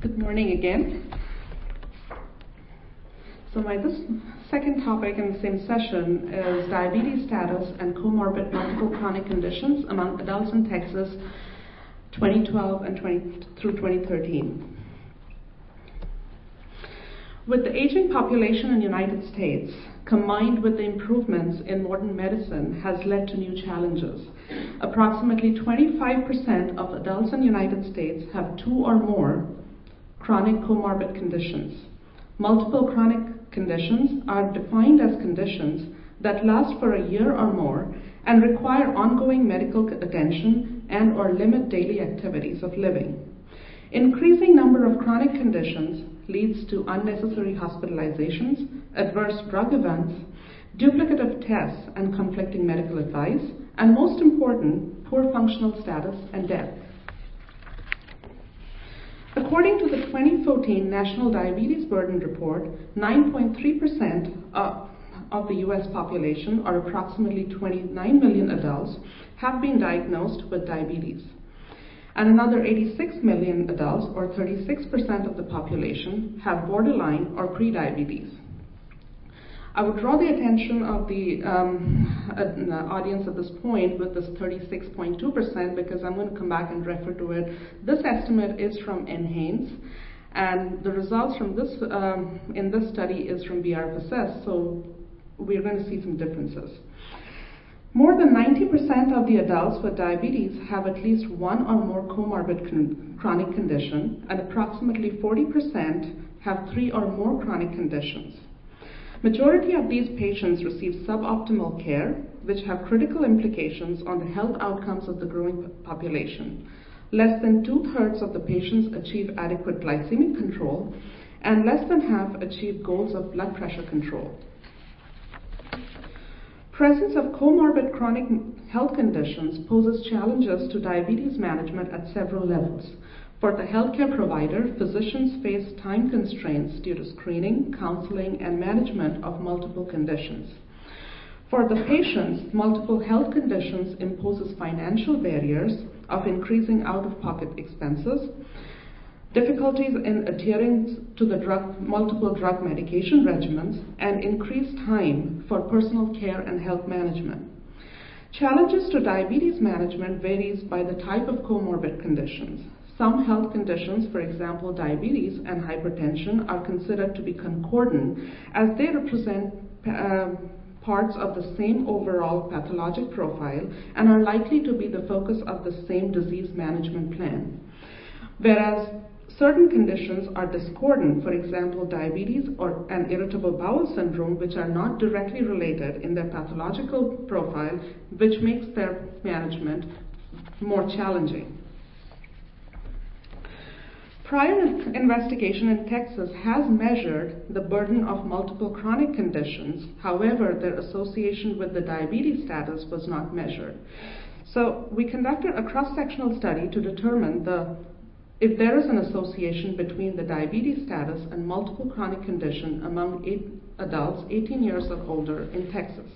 Good morning again. This second topic in the same session is diabetes status and comorbid multiple chronic conditions among adults in Texas, 2012 and through 2013. With the aging population in the United States, combined with the improvements in modern medicine, has led to new challenges. Approximately 25% of adults in the United States have 2 or more chronic comorbid conditions. Multiple chronic conditions are defined as conditions that last for a year or more and require ongoing medical attention and or limit daily activities of living. Increasing number of chronic conditions leads to unnecessary hospitalizations, adverse drug events, duplicative tests and conflicting medical advice, and most important, poor functional status and death. According to the 2014 National Diabetes Burden Report, 9.3% of the U.S. population, or approximately 29 million adults, have been diagnosed with diabetes. And another 86 million adults, or 36% of the population, have borderline or prediabetes. I would draw the attention of the audience at this point with this 36.2% because I'm going to come back and refer to it. This estimate is from NHANES, and the results from this in this study is from BRFSS, so we're going to see some differences. More than 90% of the adults with diabetes have at least one or more comorbid chronic condition, and approximately 40% have 3 or more chronic conditions. Majority of these patients receive suboptimal care, which have critical implications on the health outcomes of the growing population. Less than 2/3 of the patients achieve adequate glycemic control, and less than half achieve goals of blood pressure control. Presence of comorbid chronic health conditions poses challenges to diabetes management at several levels. For the healthcare provider, physicians face time constraints due to screening, counseling, and management of multiple conditions. For the patients, multiple health conditions imposes financial barriers of increasing out-of-pocket expenses, difficulties in adhering to the multiple drug medication regimens, and increased time for personal care and health management. Challenges to diabetes management varies by the type of comorbid conditions. Some health conditions, for example diabetes and hypertension, are considered to be concordant as they represent parts of the same overall pathologic profile and are likely to be the focus of the same disease management plan. Whereas certain conditions are discordant, for example diabetes and irritable bowel syndrome, which are not directly related in their pathological profile, which makes their management more challenging. Prior investigation in Texas has measured the burden of multiple chronic conditions. However, their association with the diabetes status was not measured. So we conducted a cross-sectional study to determine if there is an association between the diabetes status and multiple chronic condition among adults 18 years or older in Texas.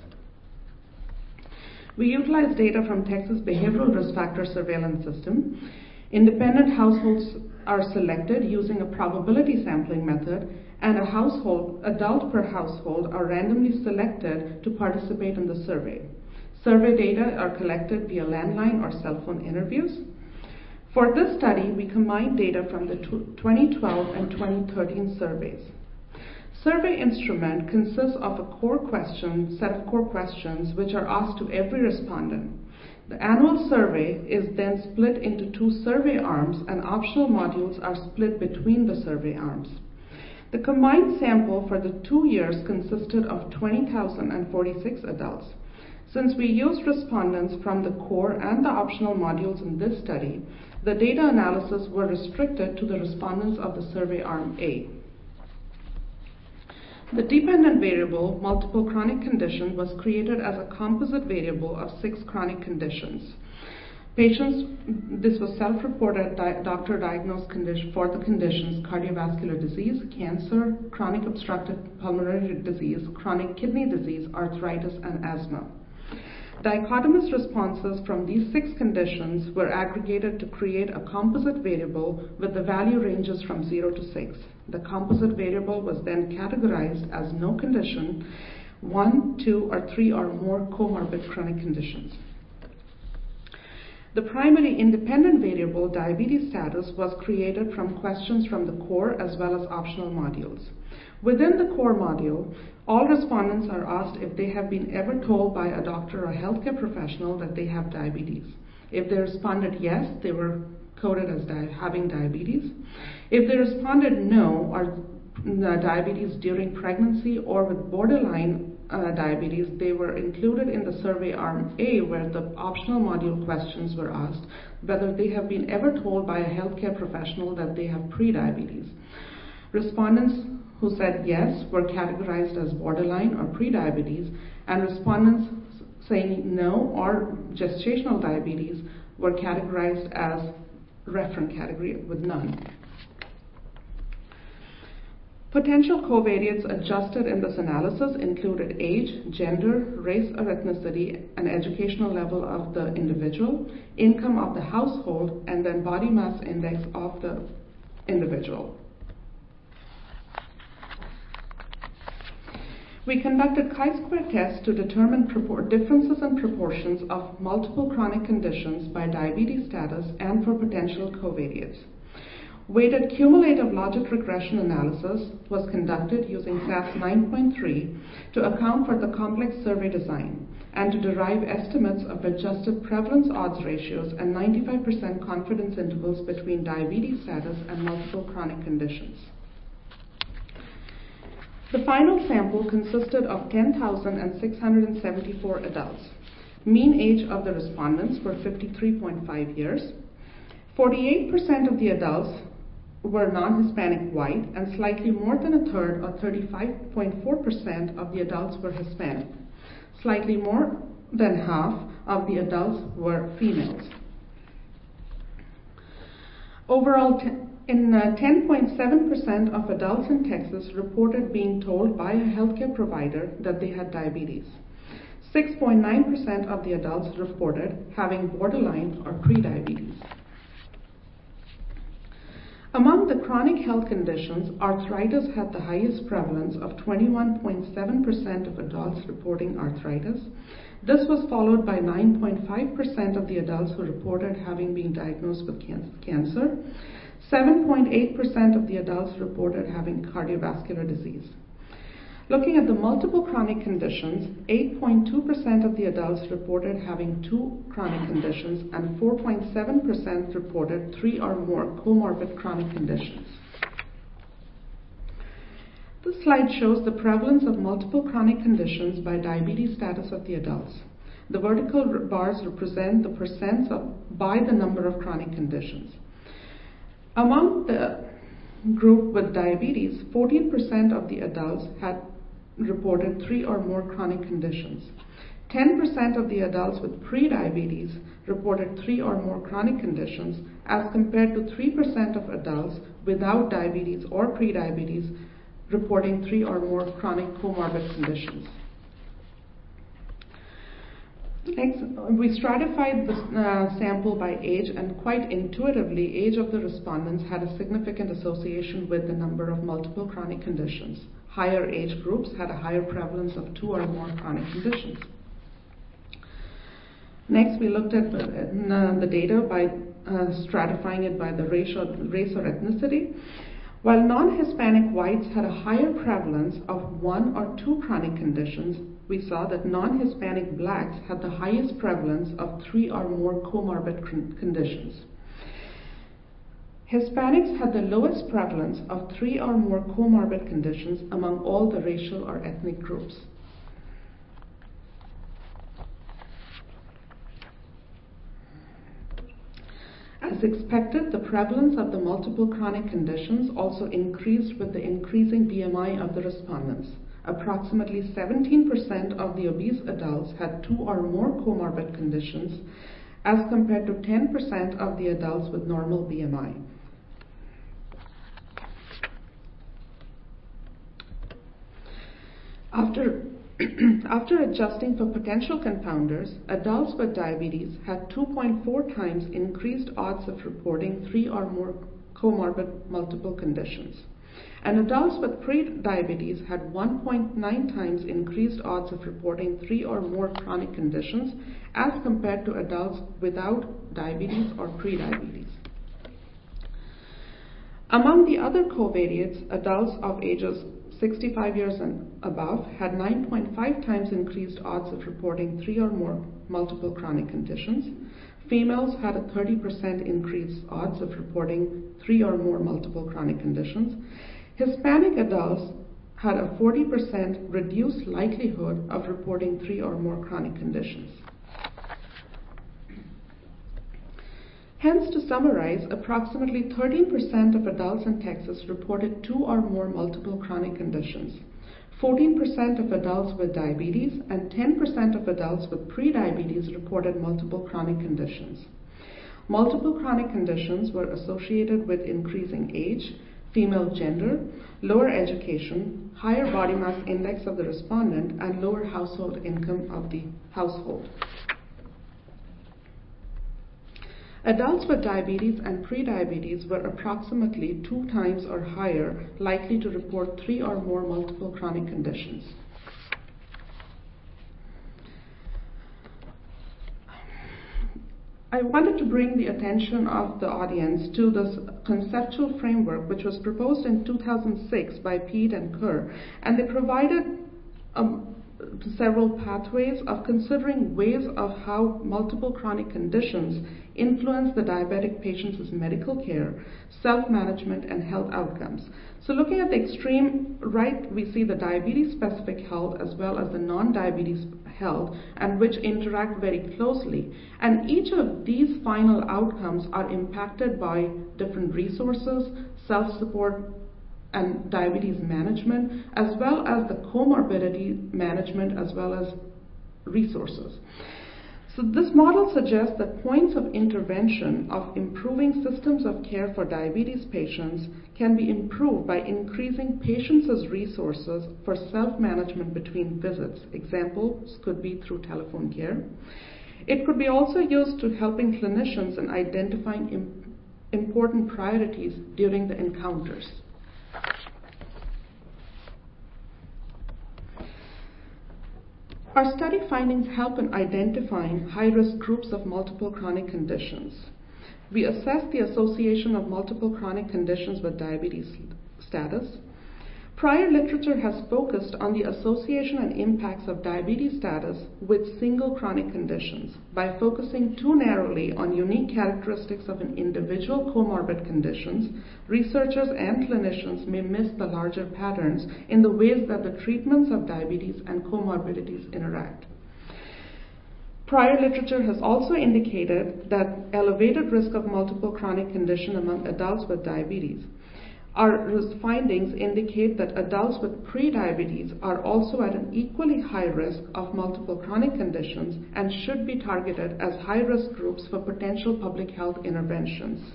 We utilized data from Texas Behavioral Risk Factor Surveillance System. Independent households are selected using a probability sampling method, and adult per household are randomly selected to participate in the survey. Survey data are collected via landline or cell phone interviews. For this study, we combined data from the 2012 and 2013 surveys. Survey instrument consists of set of core questions which are asked to every respondent. The annual survey is then split into 2 survey arms, and optional modules are split between the survey arms. The combined sample for the 2 years consisted of 20,046 adults. Since we used respondents from the core and the optional modules in this study, the data analysis were restricted to the respondents of the survey arm A. The dependent variable, multiple chronic condition, was created as a composite variable of 6 chronic conditions. This was self-reported doctor diagnosed for the conditions cardiovascular disease, cancer, chronic obstructive pulmonary disease, chronic kidney disease, arthritis, and asthma. Dichotomous responses from these 6 conditions were aggregated to create a composite variable with the value ranges from 0 to 6. The composite variable was then categorized as no condition, 1, 2, or 3 or more comorbid chronic conditions. The primary independent variable, diabetes status, was created from questions from the core as well as optional modules. Within the core module, all respondents are asked if they have been ever told by a doctor or healthcare professional that they have diabetes. If they responded yes, they were coded as having diabetes. If they responded no, or diabetes during pregnancy or with borderline diabetes, they were included in the survey arm A, where the optional module questions were asked whether they have been ever told by a healthcare professional that they have prediabetes. Respondents who said yes were categorized as borderline or prediabetes, and respondents saying no or gestational diabetes were categorized as referent category with none. Potential covariates adjusted in this analysis included age, gender, race or ethnicity, and educational level of the individual, income of the household, and then body mass index of the individual. We conducted chi-square tests to determine differences in proportions of multiple chronic conditions by diabetes status and for potential covariates. Weighted cumulative logic regression analysis was conducted using SAS 9.3 to account for the complex survey design and to derive estimates of adjusted prevalence odds ratios and 95% confidence intervals between diabetes status and multiple chronic conditions. The final sample consisted of 10,674 adults. Mean age of the respondents were 53.5 years. 48% of the adults were non-Hispanic white, and slightly more than a third, or 35.4% of the adults were Hispanic. Slightly more than half of the adults were females. Overall, 10.7% of adults in Texas reported being told by a healthcare provider that they had diabetes. 6.9% of the adults reported having borderline or prediabetes. Among the chronic health conditions, arthritis had the highest prevalence of 21.7% of adults reporting arthritis. This was followed by 9.5% of the adults who reported having been diagnosed with cancer. 7.8% of the adults reported having cardiovascular disease. Looking at the multiple chronic conditions, 8.2% of the adults reported having 2 chronic conditions, and 4.7% reported 3 or more comorbid chronic conditions. This slide shows the prevalence of multiple chronic conditions by diabetes status of the adults. The vertical bars represent the percents by the number of chronic conditions. Among the group with diabetes, 14% of the adults had reported 3 or more chronic conditions. 10% of the adults with prediabetes reported 3 or more chronic conditions, as compared to 3% of adults without diabetes or prediabetes reporting 3 or more chronic comorbid conditions. Next, we stratified the sample by age, and quite intuitively, age of the respondents had a significant association with the number of multiple chronic conditions. Higher age groups had a higher prevalence of 2 or more chronic conditions. Next, we looked at the data by stratifying it by the race or ethnicity. While non-Hispanic whites had a higher prevalence of 1 or 2 chronic conditions, we saw that non-Hispanic blacks had the highest prevalence of 3 or more comorbid conditions. Hispanics had the lowest prevalence of 3 or more comorbid conditions among all the racial or ethnic groups. As expected, the prevalence of the multiple chronic conditions also increased with the increasing BMI of the respondents. Approximately 17% of the obese adults had 2 or more comorbid conditions, as compared to 10% of the adults with normal BMI. After After adjusting for potential confounders, adults with diabetes had 2.4 times increased odds of reporting 3 or more comorbid multiple conditions. And adults with pre-diabetes had 1.9 times increased odds of reporting 3 or more chronic conditions as compared to adults without diabetes or pre-diabetes. Among the other covariates, adults of ages 65 years and above had 9.5 times increased odds of reporting 3 or more multiple chronic conditions. Females had a 30% increased odds of reporting 3 or more multiple chronic conditions. Hispanic adults had a 40% reduced likelihood of reporting 3 or more chronic conditions. Hence, to summarize, approximately 13% of adults in Texas reported 2 or more multiple chronic conditions, 14% of adults with diabetes, and 10% of adults with pre-diabetes reported multiple chronic conditions. Multiple chronic conditions were associated with increasing age, female gender, lower education, higher body mass index of the respondent, and lower household income of the household. Adults with diabetes and pre-diabetes were approximately 2 times or higher likely to report 3 or more multiple chronic conditions. I wanted to bring the attention of the audience to this conceptual framework which was proposed in 2006 by Peat and Kerr, and they provided several pathways of considering ways of how multiple chronic conditions influence the diabetic patient's medical care, self-management, and health outcomes. So looking at the extreme right, we see the diabetes-specific health as well as the non-diabetes health, and which interact very closely. And each of these final outcomes are impacted by different resources, self-support, and diabetes management, as well as the comorbidity management, as well as resources. So this model suggests that points of intervention of improving systems of care for diabetes patients can be improved by increasing patients' resources for self-management between visits. Examples could be through telephone care. It could be also used to helping clinicians in identifying important priorities during the encounters. Our study findings help in identifying high-risk groups of multiple chronic conditions. We assess the association of multiple chronic conditions with diabetes status. Prior literature has focused on the association and impacts of diabetes status with single chronic conditions. By focusing too narrowly on unique characteristics of an individual comorbid conditions, researchers and clinicians may miss the larger patterns in the ways that the treatments of diabetes and comorbidities interact. Prior literature has also indicated that elevated risk of multiple chronic condition among adults with diabetes. Our findings indicate that adults with pre-diabetes are also at an equally high risk of multiple chronic conditions and should be targeted as high-risk groups for potential public health interventions.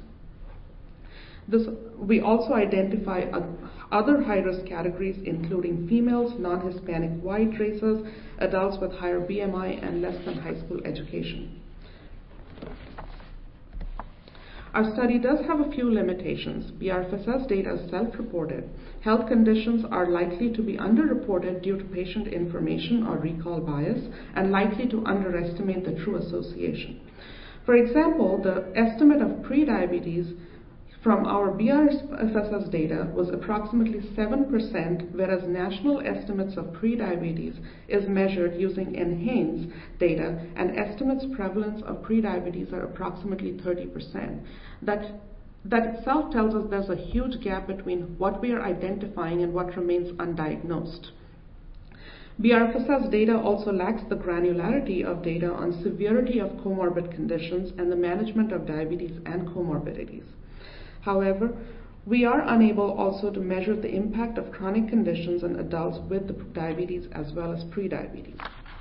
We also identify other high-risk categories including females, non-Hispanic white races, adults with higher BMI, and less than high school education. Our study does have a few limitations. BRFSS data is self-reported. Health conditions are likely to be underreported due to patient information or recall bias and likely to underestimate the true association. For example, the estimate of prediabetes from our BRFSS data was approximately 7%, whereas national estimates of prediabetes is measured using NHANES data, and estimates prevalence of prediabetes are approximately 30%. That itself tells us there's a huge gap between what we are identifying and what remains undiagnosed. BRFSS data also lacks the granularity of data on severity of comorbid conditions and the management of diabetes and comorbidities. However, we are unable also to measure the impact of chronic conditions in adults with diabetes as well as prediabetes.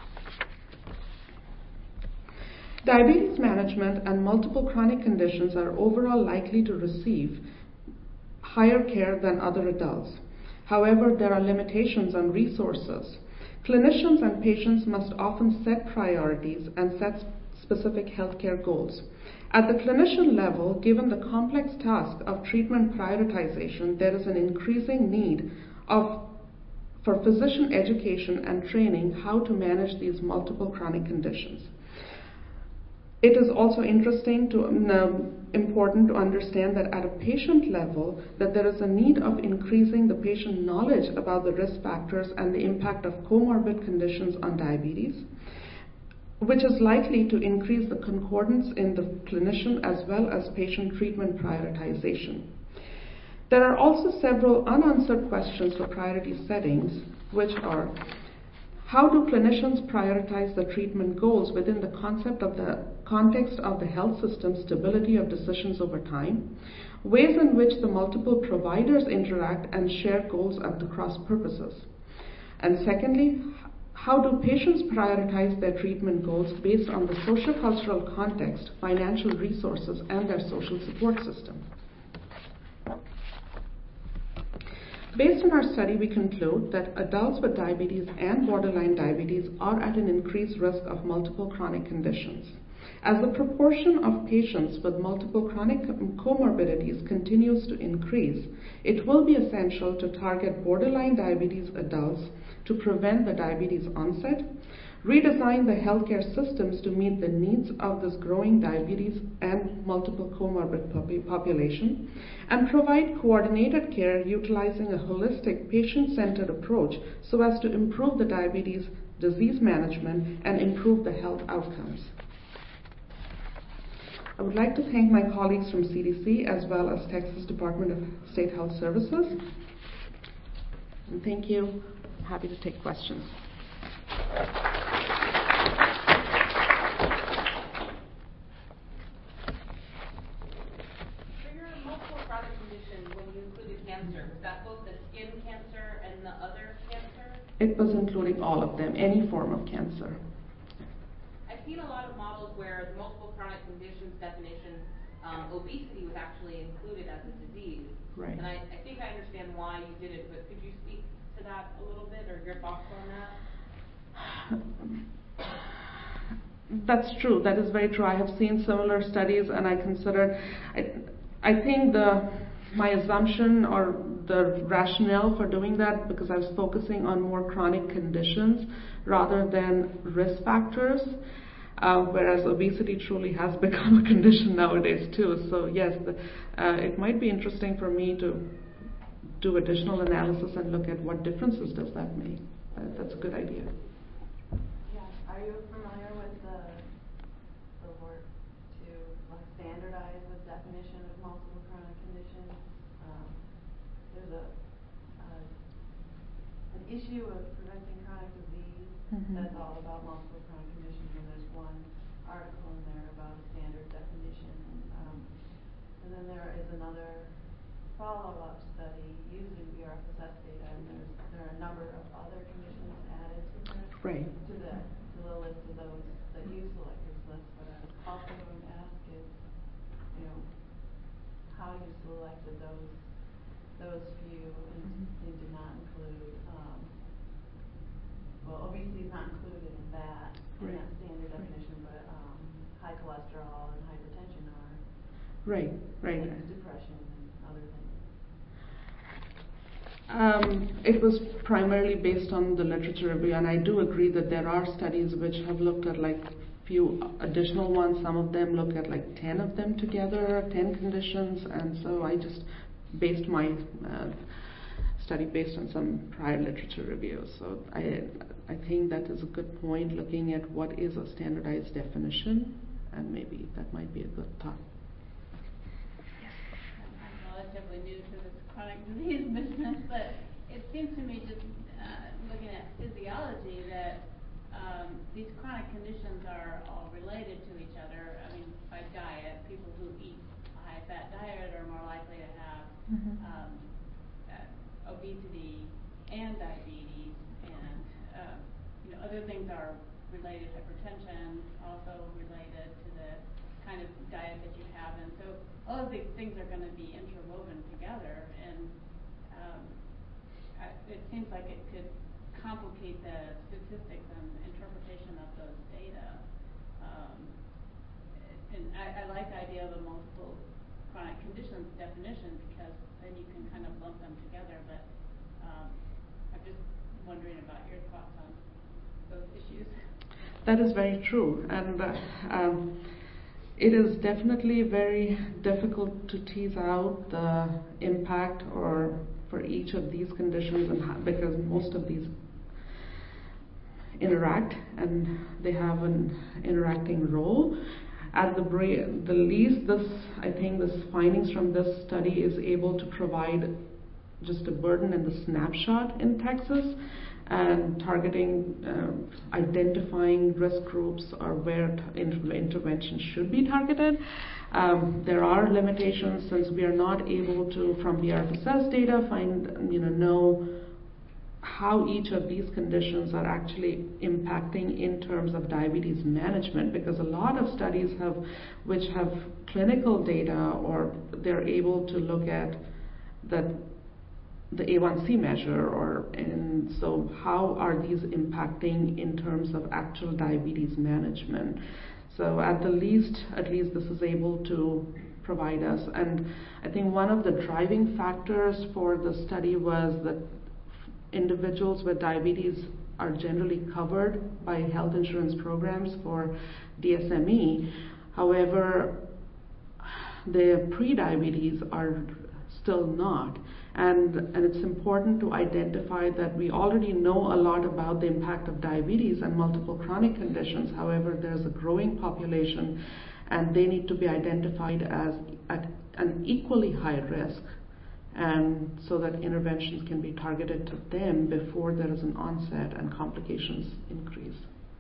Diabetes management and multiple chronic conditions are overall likely to receive higher care than other adults. However, there are limitations on resources. Clinicians and patients must often set priorities and set specific healthcare goals. At the clinician level, given the complex task of treatment prioritization, there is an increasing need for physician education and training how to manage these multiple chronic conditions. It is also important to understand that at a patient level, that there is a need of increasing the patient knowledge about the risk factors and the impact of comorbid conditions on diabetes, which is likely to increase the concordance in the clinician as well as patient treatment prioritization. There are also several unanswered questions for priority settings, which are: how do clinicians prioritize the treatment goals within the context of the health system stability of decisions over time? Ways in which the multiple providers interact and share goals at the cross purposes. And secondly, how do patients prioritize their treatment goals based on the sociocultural context, financial resources, and their social support system? Based on our study, we conclude that adults with diabetes and borderline diabetes are at an increased risk of multiple chronic conditions. As the proportion of patients with multiple chronic comorbidities continues to increase, it will be essential to target borderline diabetes adults to prevent the diabetes onset, redesign the healthcare systems to meet the needs of this growing diabetes and multiple comorbid population, and provide coordinated care utilizing a holistic patient-centered approach so as to improve the diabetes disease management and improve the health outcomes. I would like to thank my colleagues from CDC as well as Texas Department of State Health Services. And thank you. I'm happy to take questions. It was including all of them, any form of cancer. I've seen a lot of models where the multiple chronic conditions definition, obesity was actually included as a disease. Right. And I think I understand why you did it, but could you speak to that a little bit, or your thoughts on that? That's true. That is very true. I have seen similar studies, and I considered. I think my assumption or the rationale for doing that, because I was focusing on more chronic conditions rather than risk factors, whereas obesity truly has become a condition nowadays too. So yes, it might be interesting for me to do additional analysis and look at what differences does that make. That's a good idea. Yeah. Are you familiar with the work to standardize the definition of multiple chronic conditions? There's an issue of preventing chronic disease that's all about multiple chronic conditions, and there's one article in there about a standard definition. And then there is another follow-up study using BRFSS data, and there are a number of other conditions added to the list of those that you select this list. But I was also going to ask is, how you selected those few and did not include, obesity is not included in that standard definition, but high cholesterol and hypertension are. Right. And depression and other things. It was primarily based on the literature review, and I do agree that there are studies which have looked at few additional ones. Some of them look at 10 of them together, 10 conditions, and so I just based my study based on some prior literature reviews. So I think that is a good point, looking at what is a standardized definition, and maybe that might be a good thought. I'm relatively new to this chronic disease business, but it seems to me, just looking at physiology, that these chronic conditions are all related to each other. I mean, by diet, people who eat a high-fat diet are more likely to have obesity and diabetes, and other things are related. Hypertension also related to the kind of diet that you have, and so all of these things are going to be interwoven together, and it seems like it could complicate the statistics and interpretation of those data. And I like the idea of a multiple chronic conditions definition because then you can kind of lump them together. But I'm just wondering about your thoughts on those issues. That is very true, and it is definitely very difficult to tease out the impact or for each of these conditions, and because most of these interact and they have an interacting role. At the least, I think this findings from this study is able to provide just a burden and the snapshot in Texas, and targeting, identifying risk groups or where intervention should be targeted. There are limitations since we are not able to, from BRFSS data, know how each of these conditions are actually impacting in terms of diabetes management, because a lot of studies which have clinical data, or they're able to look at the A1C measure, and so how are these impacting in terms of actual diabetes management. So at least this is able to provide us. And I think one of the driving factors for the study was that individuals with diabetes are generally covered by health insurance programs for DSME. However, the pre-diabetes are still not. And it's important to identify that we already know a lot about the impact of diabetes and multiple chronic conditions. However, there's a growing population and they need to be identified as at an equally high risk, and so that interventions can be targeted to them before there is an onset and complications increase.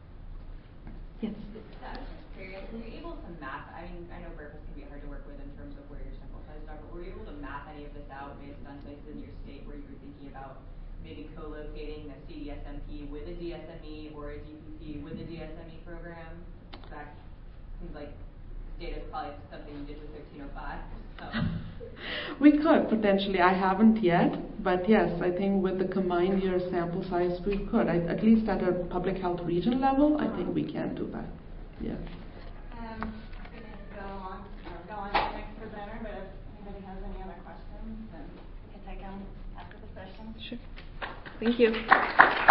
Yes? I was just curious, were you able to map, I know BRFSS can be hard to work with in terms of where your sample sizes are, but were you able to map any of this out based on places in your state where you were thinking about maybe co-locating a CDSMP with a DSME or a DPP with a DSME program? That seems like data is probably something you did with 1305. So. We could potentially. I haven't yet, but yes, I think with the combined year sample size, we could. At least at a public health region level, I think we can do that. Yeah. I'm going to go on to the next presenter, but if anybody has any other questions, then we can take them after the session. Sure. Thank you.